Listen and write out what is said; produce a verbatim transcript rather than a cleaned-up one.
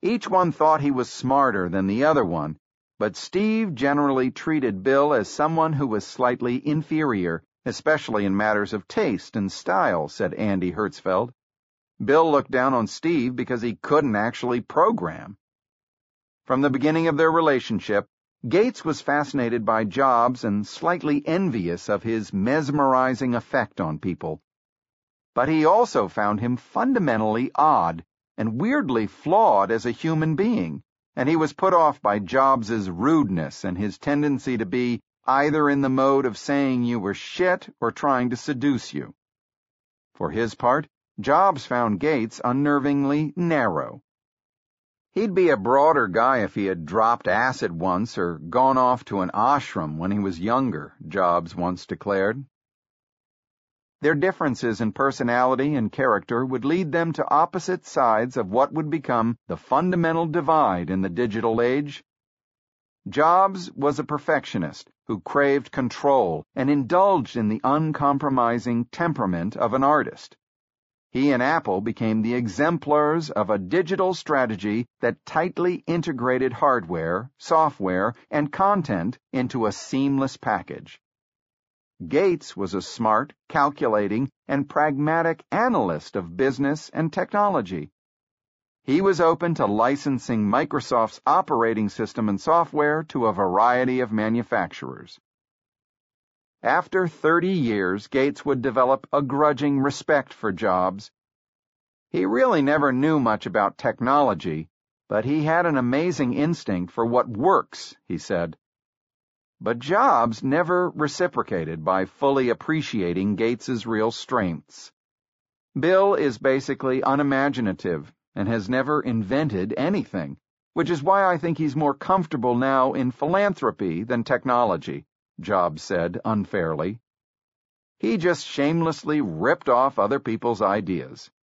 Each one thought he was smarter than the other one, but Steve generally treated Bill as someone who was slightly inferior, especially in matters of taste and style, said Andy Hertzfeld. Bill looked down on Steve because he couldn't actually program. From the beginning of their relationship, Gates was fascinated by Jobs and slightly envious of his mesmerizing effect on people. But he also found him fundamentally odd and weirdly flawed as a human being, and he was put off by Jobs's rudeness and his tendency to be either in the mode of saying you were shit or trying to seduce you. For his part, Jobs found Gates unnervingly narrow. He'd be a broader guy if he had dropped acid once or gone off to an ashram when he was younger, Jobs once declared. Their differences in personality and character would lead them to opposite sides of what would become the fundamental divide in the digital age. Jobs was a perfectionist who craved control and indulged in the uncompromising temperament of an artist. He and Apple became the exemplars of a digital strategy that tightly integrated hardware, software, and content into a seamless package. Gates was a smart, calculating, and pragmatic analyst of business and technology. He was open to licensing Microsoft's operating system and software to a variety of manufacturers. After thirty years, Gates would develop a grudging respect for Jobs. He really never knew much about technology, but he had an amazing instinct for what works, he said. But Jobs never reciprocated by fully appreciating Gates's real strengths. Bill is basically unimaginative and has never invented anything, which is why I think he's more comfortable now in philanthropy than technology, Jobs said unfairly. He just shamelessly ripped off other people's ideas.